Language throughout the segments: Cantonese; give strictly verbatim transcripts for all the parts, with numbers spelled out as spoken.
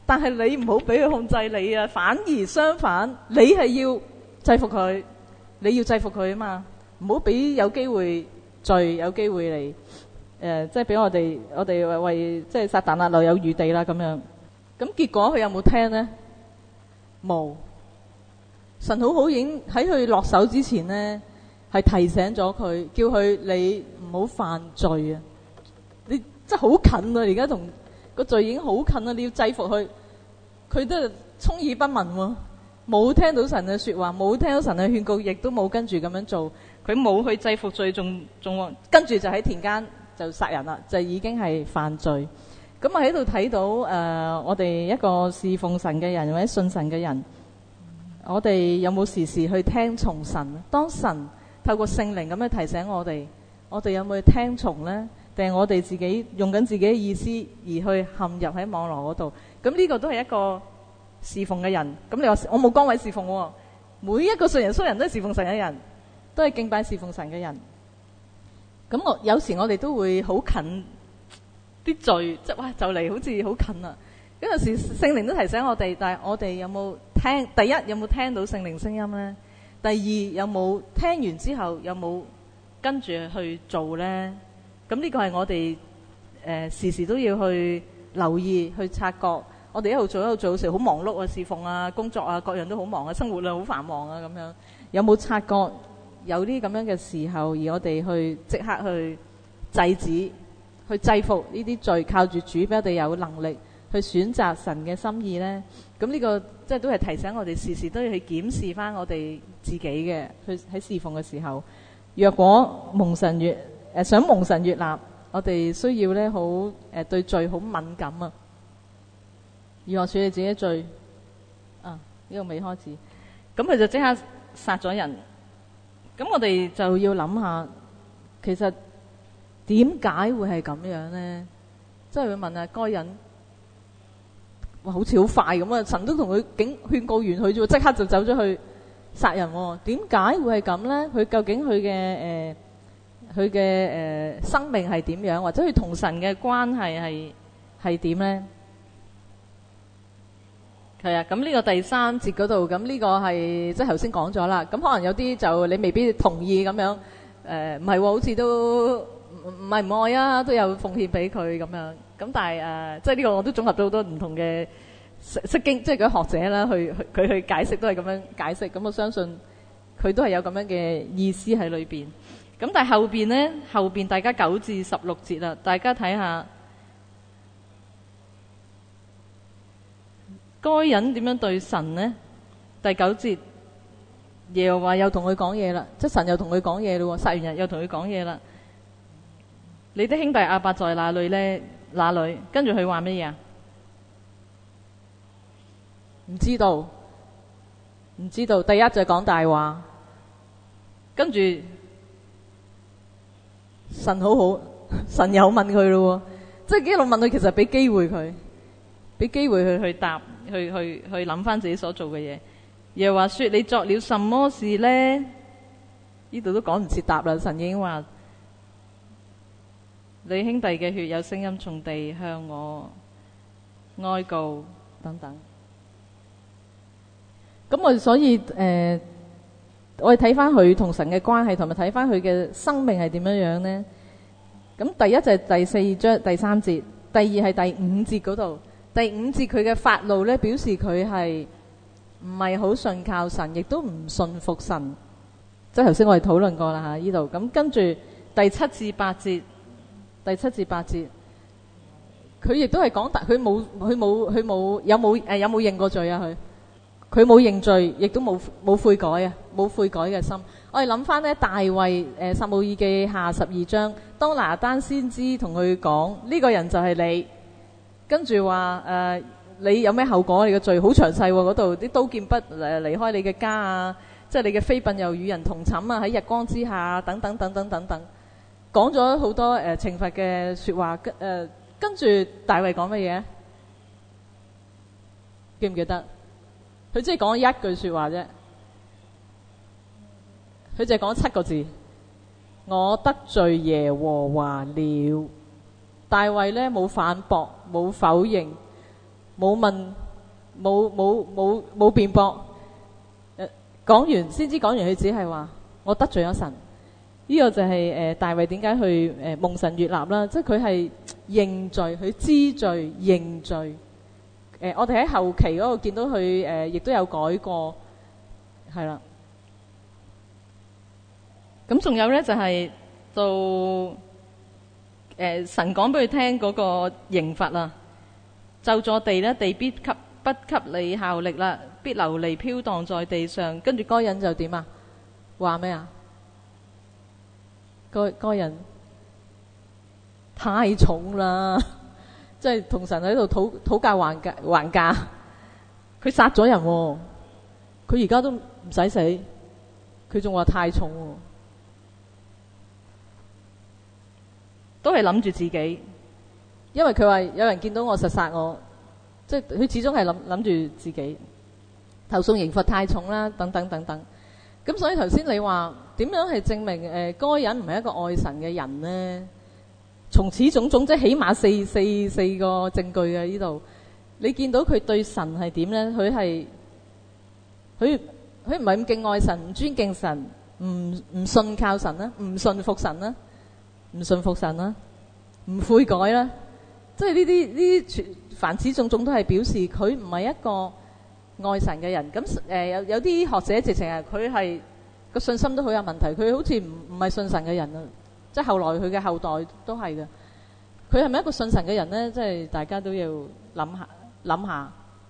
但係你唔好俾佢控制你啊，反而相反，你係要制服佢，你要制服佢啊嘛，唔好俾有機會罪，有機會嚟誒，即係俾我哋我哋為為即係撒旦啊留有餘地啦咁樣。咁結果佢有冇聽呢？冇。神好好已經喺佢落手之前呢，係提醒咗佢，叫佢你唔好犯罪啊！你真係好近啊！而家同個罪已經好近啊！你要制服佢，佢都係充耳不聞喎，冇聽到神嘅說話，冇聽到神嘅勸告，亦都冇跟住咁樣做。佢冇去制服罪，仲仲跟住就喺田間就殺人啦，就已經係犯罪。咁我喺度睇到誒、呃，我哋一個侍奉神嘅人或者信神嘅人，我哋有冇時時去聽從神？當神透過聖靈咁樣提醒我哋，我哋有冇去聽從呢？定係我哋自己用緊自己嘅意思而去陷入喺網絡嗰度？咁呢個都係一個侍奉嘅人。咁你話我冇崗位侍奉喎，每一個信耶穌人都係侍奉神嘅人，都係敬拜侍奉神嘅人。咁我有時我哋都會好近啲罪，即係哇就嚟好似好近啦。有陣時聖靈都提醒我哋，但係我哋有冇聽？第一有冇聽到聖靈聲音呢？第二有冇聽完之後有冇跟住去做呢？咁呢個係我哋誒、呃、時時都要去留意、去察覺。我哋一路做一路做，有時好忙碌啊，侍奉啊、工作啊，各樣都好忙啊，生活啊好繁忙啊咁樣。有冇察覺有啲咁樣嘅時候，而我哋去即刻去制止、去制服呢啲罪，靠住主俾我哋有能力去選擇神嘅心意呢？咁呢個即係都係提醒我哋時時都要去檢視翻我哋自己嘅，去喺侍奉嘅時候，若果蒙神悅誒想蒙神悅納，我哋需要咧好誒對罪好敏感啊！如何處理自己嘅罪啊？呢個未開始，咁佢就即刻殺咗人。咁我哋就要諗下，其實點解會係咁樣呢？即係會問啊，該人哇，好似好快咁啊！神都同佢警勸告完佢啫，即刻就走咗去殺人喎。點解會係咁呢？佢究竟佢嘅誒佢嘅誒生命係點樣，或者佢同神嘅關係係係點呢？係啊，咁呢個第三節嗰度，咁呢個係即係頭先講咗啦。咁可能有啲就你未必同意咁樣，誒唔係喎，好似都唔唔係唔愛啊，都有奉獻俾佢咁樣。咁但係誒、呃，即係呢個我都綜合咗好多唔同嘅釋經，即係嗰啲學者啦，去去佢去解釋都係咁樣解釋。咁我相信佢都係有咁樣嘅意思喺裏邊。咁但係後邊呢，後邊大家九至十六節啦，大家睇下該人點樣對神呢？第九節耶和華又同佢講嘢啦，即係神又同佢講嘢咯，殺完人又同佢講嘢啦。你的兄弟亞伯在哪裏呢？哪裏？跟住佢話乜嘢啊？唔知道，唔知道。第一就係講大話，跟住神好好，神又問佢咯，即係一路問佢，其實俾機會佢，俾機會佢去答，去去去諗翻自己所做嘅嘢。又話說你作了什麼事呢？呢度都講唔切答啦。神已經話你兄弟嘅血有聲音從地向我哀告等等。咁我哋所以誒、呃，我哋睇翻佢同神嘅關係，同埋睇翻佢嘅生命係點樣樣呢？咁第一就係第四章第三節，第二係第五節嗰度。第五節佢嘅發怒咧，表示佢係唔係好信靠神，亦都唔信服神。即係頭先我哋討論過啦吓，呢度咁跟住第七至八節。第七至八節，佢亦都係講，佢冇佢冇佢冇有冇誒有冇認過罪啊？佢佢冇認罪，亦都冇冇悔改啊，冇悔改嘅心。我哋諗翻咧，大衛誒撒母耳記下十二章，當拿單先知同佢講呢個人就係你，跟住話誒你有咩後果？你嘅罪好詳細喎，嗰度啲刀劍不誒離開你嘅家啊，即係你嘅妃嬪又與人同寢啊，喺日光之下等等等等等等。講咗好多誒、呃、懲罰嘅說話，跟誒跟住大衛講乜嘢？記唔記得？佢只係講一句說話啫，佢就係講七個字：我得罪耶和華了。大衛咧冇反駁，冇否認， 冇問，冇冇冇冇辯駁。誒講完先知講完，佢只係話我得罪咗神。呢、這個就係、是、誒、呃、大衛點解去誒、呃、蒙神悅納啦？即係佢係認罪，佢知罪認罪。誒、呃，我哋喺後期嗰度見到佢誒，亦、呃、都有改過，係啦。咁仲有咧就係、是、到誒、呃、神講俾佢聽嗰個刑罰啦，咒詛地咧，地必給不給你效力啦，必流離飄蕩在地上。跟住該人就點啊？話咩啊？該該人太重啦，即係同神喺度討討價還價還價。佢殺咗人、哦，佢而家都唔使死，佢仲話太重、哦。都係諗住自己，因為佢話有人見到我實殺我，即係佢始終係諗諗住自己，投訴刑罰太重啦，等等等等。咁所以頭先你話點樣係證明誒該人唔係一個愛神嘅人呢？從此種種即係起碼四四四個證據嘅呢度，你見到佢對神係點呢？佢係佢佢唔係咁敬愛神，唔尊敬神，唔唔信靠神啦，唔信服神啦。唔信服神啦，唔悔改啦，即係呢啲呢啲凡此種種都係表示佢唔係一個愛神嘅人。咁誒、呃、有有啲學者直情係佢係個信心都好有問題，佢好似唔唔係信神嘅人啊！即係後來佢嘅後代都係嘅。佢係咪一個信神嘅人呢？即係大家都要諗下諗下。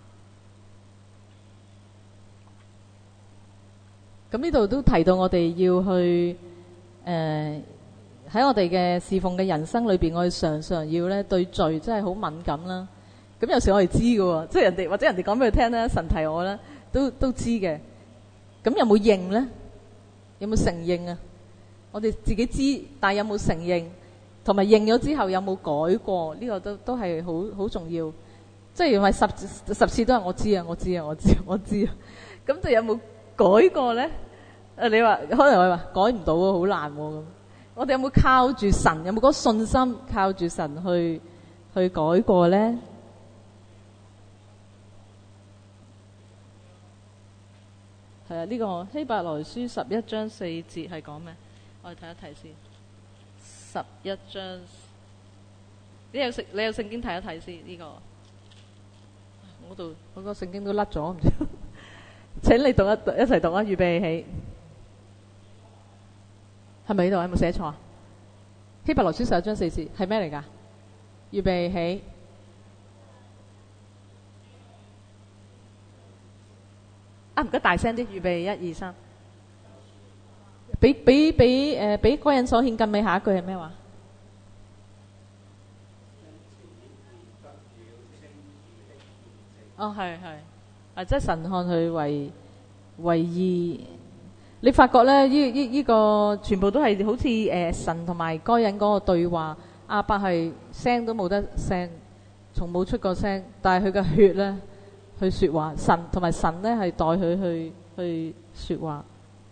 咁呢度都提到我哋要去誒。呃喺我哋嘅侍奉嘅人生裏邊，我哋常常要咧對罪真係好敏感啦。咁有時我哋知嘅喎，即係人哋或者人哋講俾佢聽咧，神提我咧都都知嘅。咁有冇認咧？有冇承認啊？我哋自己知，但係有冇承認？同埋認咗之後有冇改過？呢、這個都都係好好重要。即係唔係十十次都係我知啊，我知啊，我知啊，我知啊。咁就有冇改過咧？誒，你話可能我話改唔到啊，好難喎咁。我哋有冇靠住神？有冇嗰個信心靠住神去去改過呢？係啊，呢、這個希伯來書十一章四節係講咩？我哋睇一睇先。十一章，你有聖你有聖經睇一睇先呢、這個。我度我個聖經都甩咗，唔知。請你讀一讀一齊讀啊！預備起。係咪呢度？有冇寫錯啊？希伯來書十一章四節係咩嚟㗎？預備起，啊唔該大聲啲，預備一二三，俾俾俾誒俾該人所獻更美，下一句係咩話？哦係係，啊即係神看佢為為義。你發覺咧，呢呢呢個全部都係好似誒、呃、神同埋該人嗰個對話。亞伯係聲都冇得聲，從冇出過聲，但係佢嘅血咧去説話，神同埋神咧係代佢去去説話。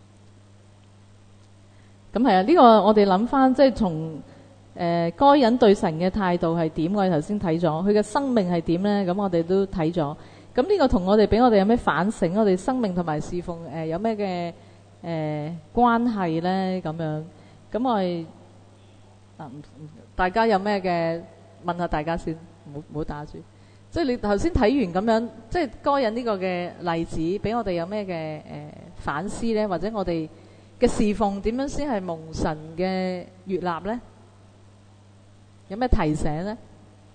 咁係啊，呢、這個我哋諗翻，即係從誒該人對神嘅態度係點？我哋頭先睇咗佢嘅生命係點咧？咁我哋都睇咗。咁呢個同我哋俾我哋有咩反省？我哋生命同埋侍奉誒、呃、有咩嘅？誒、呃、關係咧咁樣，咁我哋啊，大家有咩嘅問下大家先，唔好唔好打住。即係你頭先睇完咁樣，即係該人呢個嘅例子，俾我哋有咩嘅誒反思咧？或者我哋嘅侍奉點樣先係蒙神嘅悅納咧？有咩提醒咧？誒、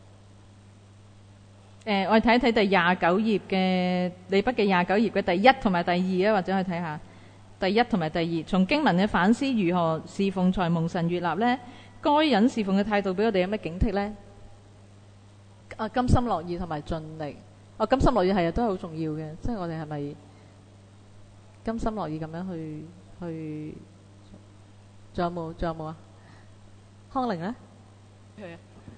呃，我哋睇一睇第廿九頁嘅利筆嘅廿九頁嘅第一同埋第二啊，或者去睇下。第一同埋第二，從經文嘅反思，如何侍奉才蒙神悅納呢？該人侍奉嘅態度俾我哋有咩警惕呢？啊，甘心樂意同埋盡力。啊，甘心樂意係啊，都係好重要嘅。即係我哋係咪甘心樂意咁樣去去？仲有冇？仲有冇啊？康寧呢？係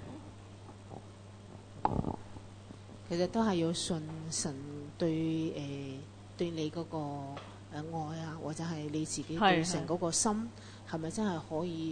啊。 其實都係要信神對誒、呃、對你嗰、嗰個。誒愛啊，或者係你自己對神嗰個心係咪真係可以？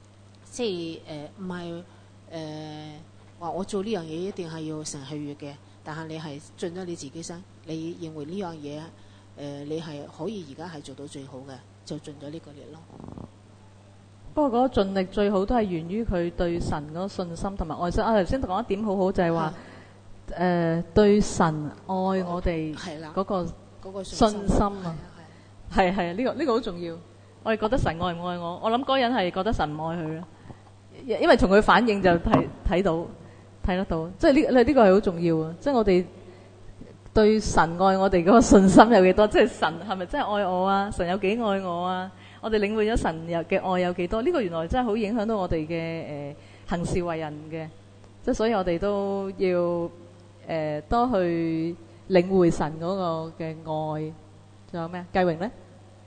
即係誒唔係誒話我做呢樣嘢一定係要神喜悅嘅， 但係你係盡咗你自己身，你認為呢樣嘢誒你係可以而家係做到最好嘅，就盡咗呢個力咯。 不過嗰個盡力最好都係源於佢對神嗰個信心同埋愛心。啊，頭先講一點好好就係話誒對神愛我哋嗰個嗰個信心啊，係係呢個呢個好重要。我哋覺得神愛唔愛我，我諗嗰個人係覺得神唔愛佢咯，因為從佢反應就睇睇到睇得到，即係呢呢個係好重要啊！即係我哋對神愛我哋嗰個信心有幾多？即係神係咪真係愛我啊？神有幾愛我啊？我哋領會咗神有嘅愛有幾多？呢個原來真係好影響到我哋嘅誒行事為人嘅，即係所以我哋都要誒多去領會神嗰個嘅愛。仲有咩啊？繼榮咧？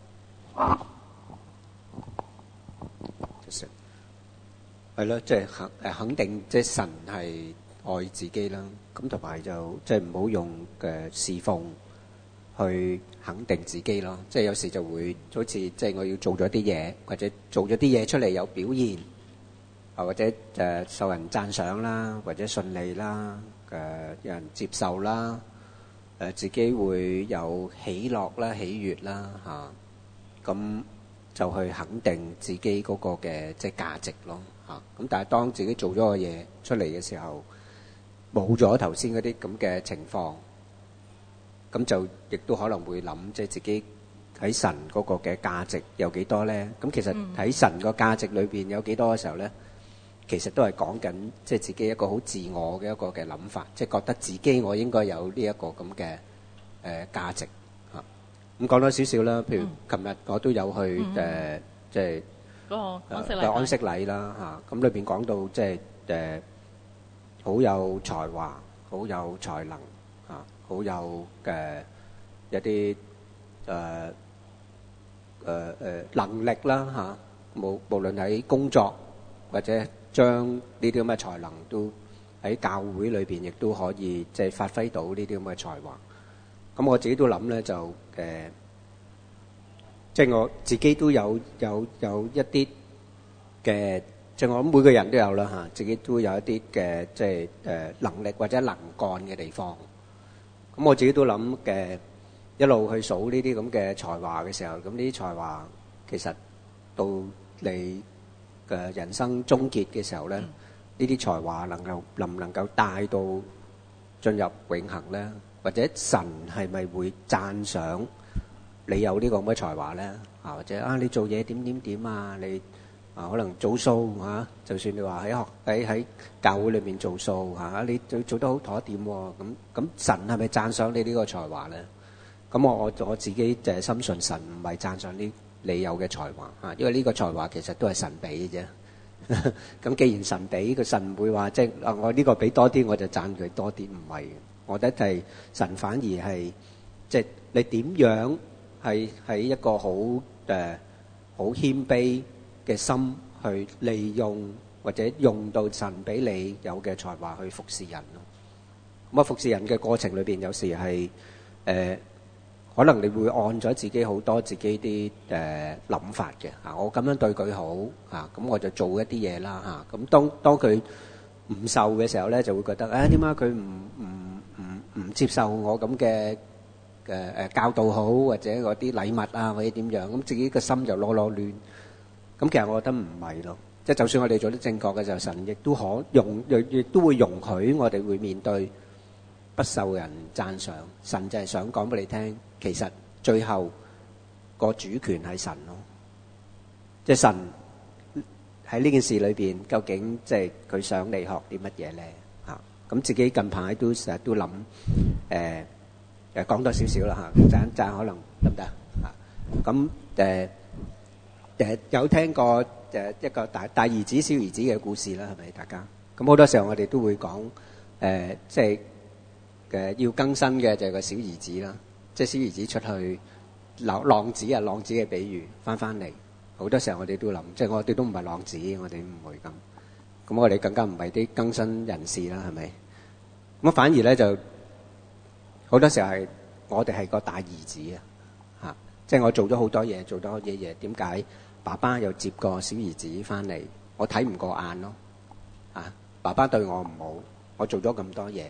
係咯，即係肯誒肯定，即係神係愛自己啦。咁同埋就即係唔好用嘅侍奉去肯定自己咯。即係有時就會好似即係我要做咗啲嘢，或者做咗啲嘢出嚟有表現，啊或者誒受人讚賞啦，或者順利啦，誒有人接受啦，誒自己會有喜樂啦、喜悅啦嚇。咁就去肯定自己嗰個嘅即係價值咯嚇。咁但係當自己做咗個嘢出嚟嘅時候，冇咗頭先嗰啲咁嘅情況，咁就亦都可能會諗，即係自己喺神嗰個嘅價值有幾多咧？咁其實喺神個價值裏邊有幾多嘅時候咧，其實都係講緊即係自己一個好自我嘅一個嘅諗法，即係覺得自己我應該有呢一個咁嘅誒價值。咁講多少少啦，譬如琴日我都有去誒，即係嗰個安息禮， 個安息禮啦嚇。咁裏邊講到即係誒好有才華、好有才能嚇、好有嘅一啲誒誒誒能力啦嚇。無無論喺工作或者將呢啲咁嘅才能都喺教會裏邊，亦都可以即係發揮到呢啲咁嘅才華。咁我自己都諗咧，就誒、呃，即係我自己都有有有一啲嘅，即係我諗每個人都有啦嚇，自己都有一啲嘅即係誒、呃、能力或者能幹嘅地方。咁我自己都諗嘅，一路去數呢啲咁嘅才華嘅時候，咁呢啲才華其實到你嘅人生終結嘅時候咧，呢啲才華能夠能唔能夠帶到進入永恆咧？或者神係咪會讚賞你有呢個咁嘅才華咧？啊，或者啊，你做嘢點點點啊，你啊可能做數嚇，就算你話喺學喺喺教會裏面做數嚇，你做做得好妥掂喎，咁咁神係咪讚賞你呢個才華咧？咁我我我自己就係深信神唔係讚賞呢你有嘅才華嚇，因為呢個才華其實都係神俾嘅啫。咁既然神俾，個神唔會話即係啊，我呢個俾多啲我就讚佢多啲，唔係。我覺得係神反而係即係你點樣係喺一個好誒好謙卑嘅心去利用或者用到神俾你有嘅才華去服侍人咯。咁啊，服侍人嘅過程裏邊有時係誒可能你會按咗自己好多自己啲誒諗法嘅嚇，我咁樣對佢好嚇，咁我就做一啲嘢啦嚇。咁當當佢唔受嘅時候咧，就會覺得誒點解佢唔唔唔唔接受我咁嘅誒誒教導好，或者嗰啲禮物啊，或者點樣，咁自己個心就囉囉攣。咁其實我覺得唔係咯，即係就算我哋做得正確嘅時候，神亦都可容亦亦都會容許我哋會面對不受人讚賞。神就係想講俾你聽，其實最後個主權係神咯，即係神喺呢件事裏邊，究竟即係佢想你學啲乜嘢咧？嚇，咁自己近排都成日都諗，誒誒講多少少啦嚇，陣陣可能得唔得嚇？咁誒誒有聽過誒一個大大兒子小兒子嘅故事啦，係咪大家？咁好多時候我哋都會講誒，即係嘅要更新嘅就係個小兒子啦，即係小兒子出去浪浪子啊，浪子嘅比喻翻翻嚟。好多時候我哋都諗，即係我哋都唔係浪子，我哋唔會咁。咁我哋更加唔係啲更新人士啦，係咪？咁反而咧就好多時候係我哋係個大兒子啊，嚇！即係我做咗好多嘢，做咗好多嘢，點解爸爸又接個小兒子翻嚟？我睇唔過眼咯，啊！爸爸對我唔好，我做咗咁多嘢，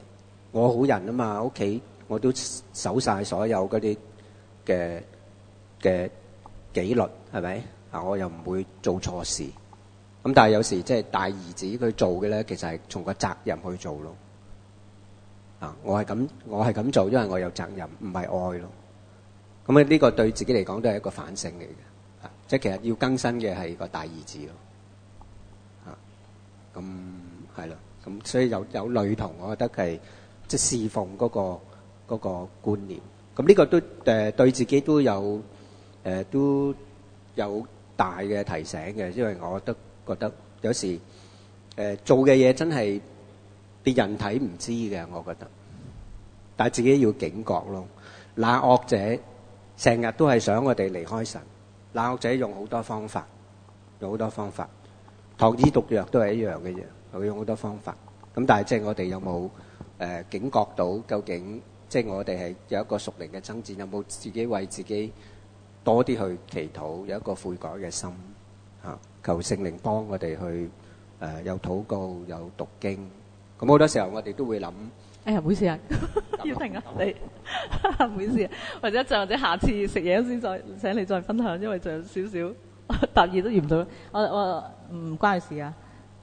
我好人啊嘛，屋企我都守晒所有嗰啲嘅嘅紀律，係咪啊？我又唔會做錯事。咁但係有時即係大兒子佢做嘅咧，其實係從個責任去做咯。啊，我係咁我係咁做，因為我有責任，唔係愛咯。咁啊，呢個對自己嚟講都係一個反省嚟嘅。啊，即係其實要更新嘅係個大兒子咯。啊，咁係啦。咁所以有有類同，我覺得係即係侍奉嗰個嗰個觀念。咁呢個都誒對自己都有誒都有大嘅提醒嘅，因為我覺得。覺得有時誒、呃、做嘅嘢真係別人睇唔知嘅，我覺得，但係自己要警覺咯。那惡者成日都係想我哋離開神，那惡者用好多方法，用好多方法，糖衣毒藥都係一樣嘅嘢，佢用好多方法。咁但係即係我哋有冇誒、呃、警覺到究竟即係我哋係有一個屬靈嘅爭戰，有冇自己為自己多啲去祈禱，有一個悔改嘅心嚇？求聖靈幫我哋去誒、呃、有禱告有讀經，咁好多時候我哋都會諗， 哎呀唔好意思啊，要停啊你，唔好意思啊，或者就或者下次食嘢先再請你再分享，因為仲有少少答疑都遇唔到，我我唔關佢事啊。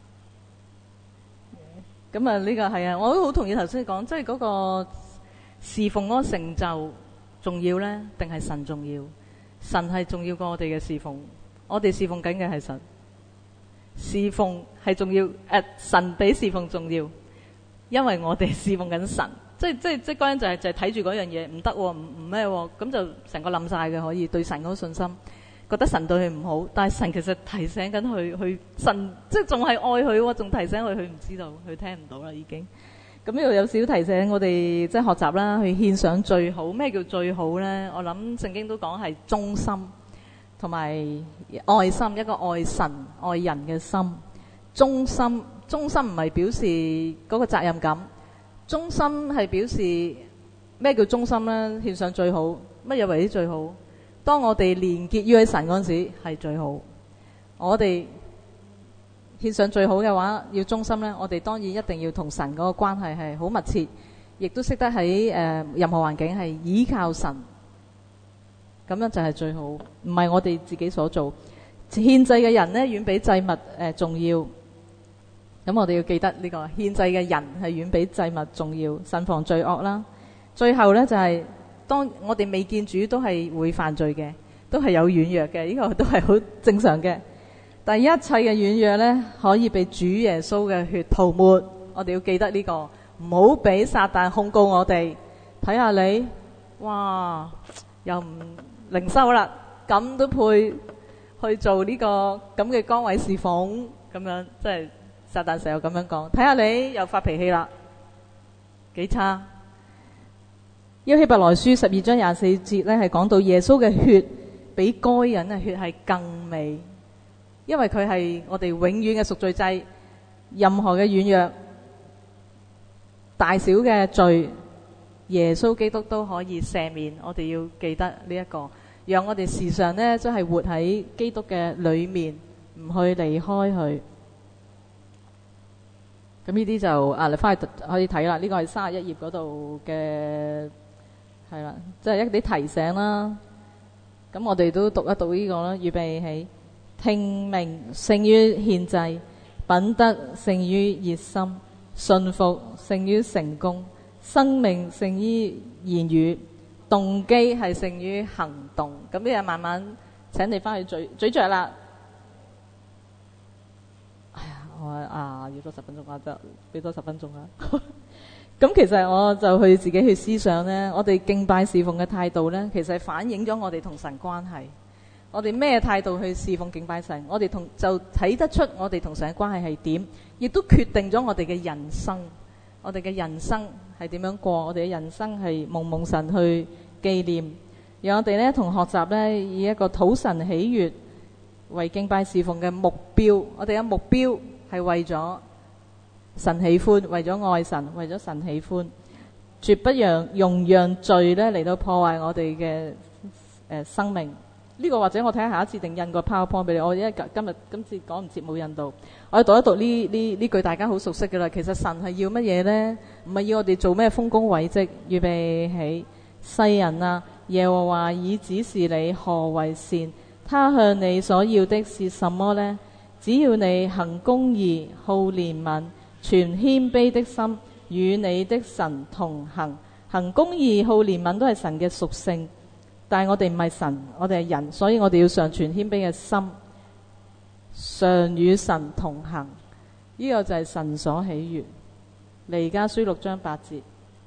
咁啊呢個係啊，我都好同意頭先講，即係嗰個侍奉嗰個成就重要咧，定係神重要？神係重要過我哋嘅侍奉。我哋侍奉緊嘅係神，侍奉係重要，誒、呃、神比侍奉重要，因為我哋侍奉緊神，即係即係即係嗰陣就係就係睇住嗰樣嘢唔得喎，唔唔咩喎，咁就成個冧晒嘅，可以對神嗰個信心，覺得神對佢唔好，但係神其實提醒緊佢，佢神即係仲係愛佢喎，仲提醒佢，佢唔知道，佢聽唔到啦已經。咁呢度有少少提醒我哋即係學習啦，去獻上最好。咩叫最好咧？我諗聖經都講係忠心。同埋愛心，一個愛神愛人嘅心，忠心。忠心唔係表示嗰個責任感，忠心係表示咩叫忠心呢？獻上最好，乜嘢為之最好？當我哋連結於喺神嗰陣時係最好。我哋獻上最好嘅話，要忠心呢，我哋當然一定要同神嗰個關係係好密切，亦都識得喺誒、呃、任何環境係依靠神。咁樣就係最好，唔係我哋自己所做。獻祭嘅人呢，遠比祭物誒、呃、重要。咁我哋要記得呢、這個獻祭嘅人係遠比祭物重要，慎防罪惡啦。最後呢，就係、是、當我哋未見主都係會犯罪嘅，都係有軟弱嘅，呢、這個都係好正常嘅。但係一切嘅軟弱呢，可以被主耶穌嘅血塗抹。我哋要記得呢、這個，唔好俾撒旦控告我哋。睇下你，哇，又唔〜靈修啦，咁都配去做呢、這個咁嘅崗位侍奉，咁樣即係撒旦成日咁樣講。睇下你又發脾氣啦，幾差。希伯來書十二章廿四節咧，係講到耶穌嘅血比該隱嘅血係更美，因為佢係我哋永遠嘅贖罪祭，任何嘅軟弱、大小嘅罪，耶穌基督都可以赦免。我哋要記得呢一個，讓我哋時常呢真係活喺基督嘅裏面，唔去離開佢。咁呢啲就啊，你翻去可以睇啦。呢個係三十一頁嗰度嘅，係啦，即係一啲提醒啦。咁我哋都讀一讀呢個啦。預備起，聽命勝於獻祭，品德勝於熱心，信服勝於成功，生命勝於言語，動機係勝於行動。咁呢日慢慢請你翻去咀咀嚼啦。哎呀，我啊要多十分鐘啊，就俾多十分鐘啦。咁其實我就去自己去思想呢，我哋敬拜侍奉嘅態度呢，其實係反映咗我哋同神關係。我哋咩態度去侍奉敬拜神，我哋同就睇得出我哋同神嘅關係係點，亦都決定咗我哋嘅人生。我哋嘅人生係點樣過？我哋嘅人生係蒙蒙神去紀念，讓我哋呢同學習呢，以一個討神喜悅為敬拜侍奉嘅目標。我哋嘅目標係為咗神喜歡，為咗愛神，為咗神喜歡，絕不讓容讓罪呢嚟到破壞我哋嘅誒生命。 呢個或者我睇下下一次定印個 PowerPoint 俾你。我因為今日今次講唔切冇印到，我讀一讀呢呢呢句大家好熟悉㗎啦。其實神係要乜嘢呢？唔係要我哋做咩豐功偉績，預備起世人啊！耶和華已指示你何為善，他向你所要的是什麼呢？只要你行公義、好憐憫、存謙卑的心，與你的神同行。行公義、好憐憫都係神嘅屬性，但係我哋唔係神，我哋係人，所以我哋要常存謙卑嘅心，常與神同行。呢、這個就係神所喜悅。彌迦書六章八節，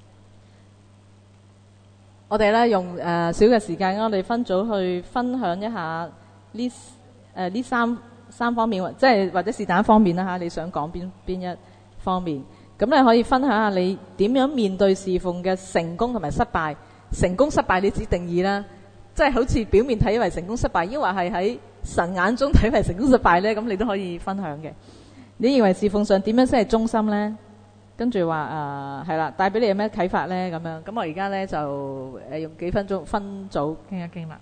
我哋咧用誒少嘅時間，我哋分組去分享一下呢誒呢三三方面，即係或者是但一方面啦嚇。你想講邊邊一方面？咁你可以分享下你點樣面對侍奉嘅成功同埋失敗。成功失敗你自己定義啦，即係好似表面睇為成功失敗，抑或係喺神眼中睇為成功失敗呢？咁你都可以分享嘅。你認為侍奉上點樣先係忠心呢？跟住話誒係啦，帶俾你有咩啟發呢？咁樣咁我而家呢，就誒、呃、用幾分鐘分組傾一傾啦，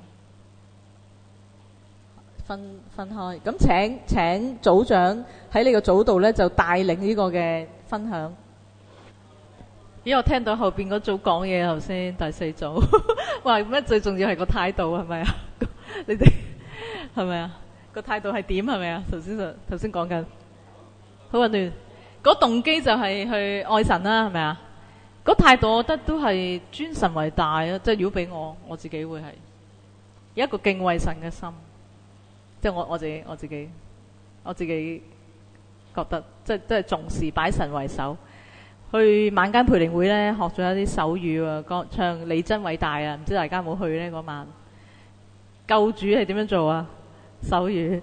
分分開。咁請請組長喺你個組度呢，就帶領呢個嘅分享。咦，我聽到後邊嗰組講嘢，頭先第四組話咩最重要係個態度係咪啊？你哋係咪啊？個態度係點係咪啊？頭先就頭先講緊好混亂。嗰動機就係去愛神啦，係咪啊？嗰態度我覺得都係尊神為大啊！即係如果俾我，我自己會係有一個敬畏神嘅心，即係我我自己我自己我自己覺得，即係即係重視擺神為首。去晚間培靈會咧，學咗一啲手語啊，歌唱你真偉大啊！唔知大家有冇去呢？嗰晚救主係點樣做啊？手語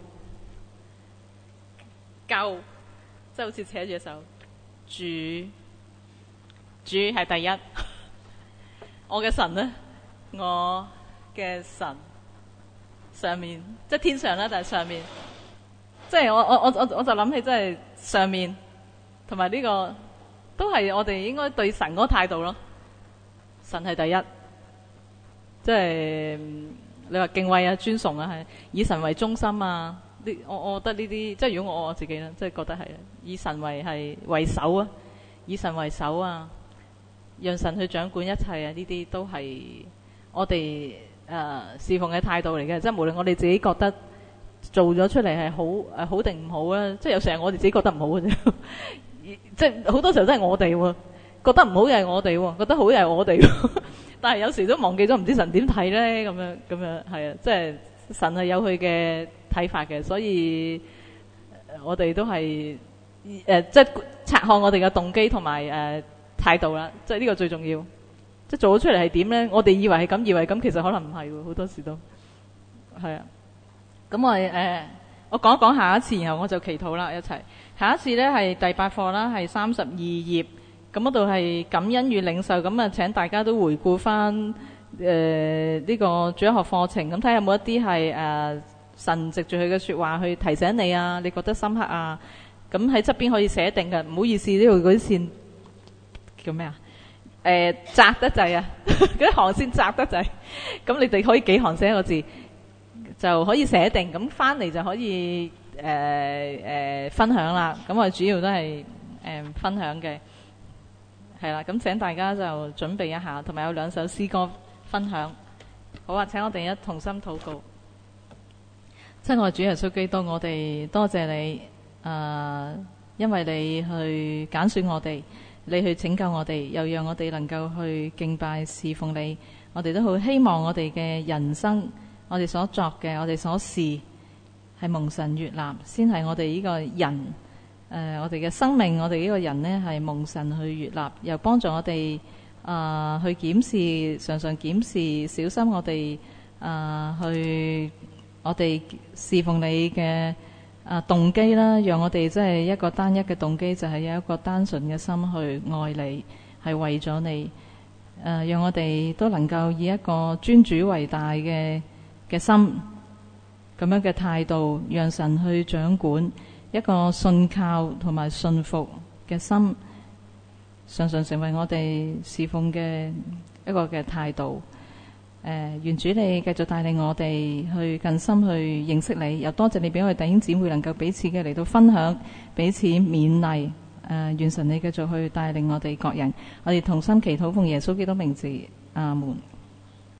救。即係好似扯住手，主主係第一，我嘅神呢？我嘅神上面，即係天上啦，但係上面，即係我我我我我就諗起，即係上面同埋呢個都係我哋應該對神嗰個態度咯。神係第一，即係你話敬畏啊、尊崇啊，係以神為中心啊。我我覺得呢啲，即係如果我我自己咧，即係覺得係以神為係為首啊，以神為首啊，讓神去掌管一切啊，呢啲都係我哋誒、呃、侍奉嘅態度嚟嘅。即係無論我哋自己覺得做咗出嚟係好誒好定唔好啊，即係有時候我哋自己覺得唔好嘅啫，即係好多時候都係我哋喎，覺得唔好又係我哋喎，覺得好又係我哋，但係有時都忘記咗唔知神點睇咧，咁樣咁樣係啊，即係神係有佢嘅睇法嘅，所以我哋都係誒、呃，即係察看我哋嘅動機同埋誒態度啦，即係呢個最重要。即係做咗出嚟係點咧？我哋以為係咁，以為咁，其實可能唔係喎，好多時都係啊。咁我誒、呃，我講一講下一次，然後我就祈禱啦，一齊。下一次咧係第八課啦，係三十二頁，咁嗰度係感恩與領受，咁啊請大家都回顧翻誒呢個主日學課程，咁睇下有冇一啲係誒神藉住佢嘅說話去提醒你啊，你覺得深刻啊，咁喺側邊可以寫定嘅。唔好意思，呢度嗰啲線叫咩啊？誒、呃、窄得滯啊，嗰啲行線窄得滯，咁你哋可以幾行寫一個字就可以寫定，咁翻嚟就可以誒誒、呃呃、分享啦。咁我主要都係誒、呃、分享嘅，係啦。咁請大家就準備一下，同埋有兩首詩歌分享。好啊，請我哋一同心禱告。親愛主耶穌基督，我哋多謝你，誒、呃，因為你去揀選我哋。你去拯救我哋，又讓我哋能夠去敬拜侍奉你。我哋都好希望我哋嘅人生，我哋所作嘅，我哋所事係蒙神悅納，先係我哋呢個人誒、呃，我哋嘅生命，我哋呢個人呢係蒙神去悅納，又幫助我哋啊、呃、去檢視，常常檢視，小心我哋啊、呃、去我哋侍奉你嘅。啊，動機啦，讓我哋即係一個單一嘅動機，就係、是、有一個單純嘅心去愛你，係為咗你。誒、呃，讓我哋都能夠以一個尊主為大嘅嘅心，咁樣嘅態度，讓神去掌管，一個信靠同埋信服嘅心，常常成為我哋侍奉嘅一個嘅態度。誒、 誒願主你繼續帶領我哋去更深去認識你，又多謝你俾我哋弟兄姊妹能夠彼此嘅嚟到分享，彼此勉勵。誒願神你繼續去帶領我哋各人，我哋同心祈禱奉耶穌基督名字，阿門。